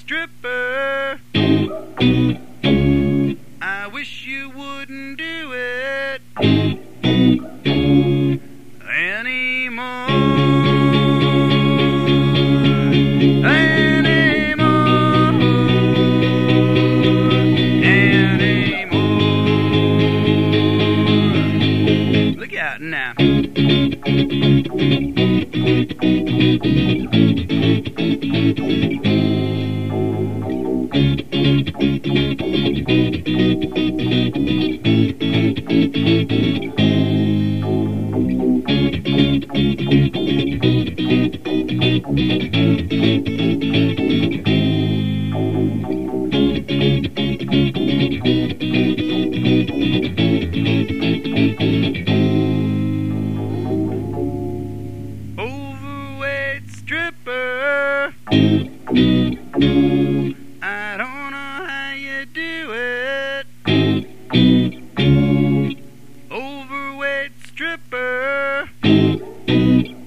stripper. I wish you wouldn't do it anymore. Look out now. Overweight stripper, I don't know how you do it. Overweight stripper,